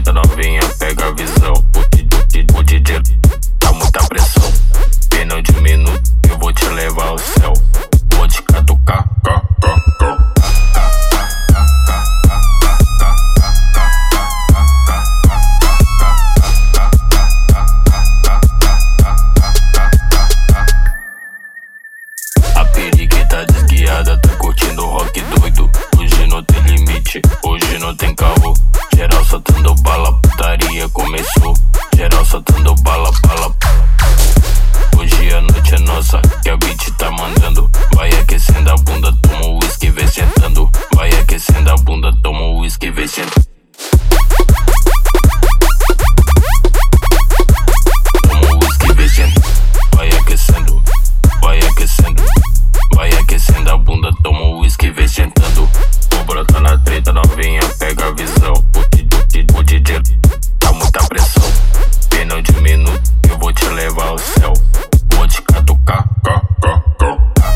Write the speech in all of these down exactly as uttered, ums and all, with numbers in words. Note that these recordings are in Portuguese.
treta, novinha, pega a visão. O, o D J tá muita pressão. Menos de um minuto eu vou te levar ao céu. Vou te catucar, cá, cá, cá. A periquita desguiada tá curtindo rock doido. Hoje não tem limite, hoje não tem caô. Geral soltando bala, putaria começou. Geral soltando bala, bala. Hoje a noite é nossa, que a beat tá mandando. Vai aquecendo a bunda, toma o uísque, vem sentando. Vai aquecendo a bunda, toma o uísque, vem sentando. Toma o uísque, vem sentando. Vai aquecendo, vai aquecendo. Vai aquecendo a bunda, toma o uísque, vem sentando. Vou brotar na treta, novinha, pega a visão. O, o D J tá muita pressão. Menos de um minuto eu vou te levar ao céu. Vou te catucar, cá, cá, cá.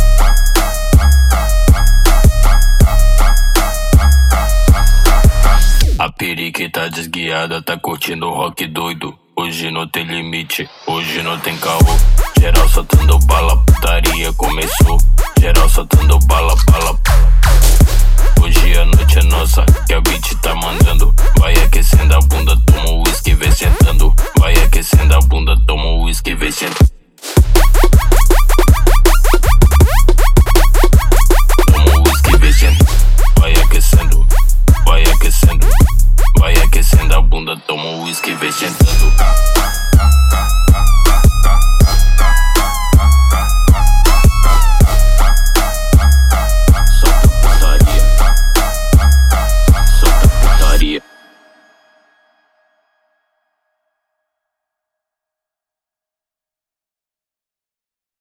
A periquita desguiada tá curtindo rock doido. Hoje não tem limite, hoje não tem caô. Geral soltando bala, putaria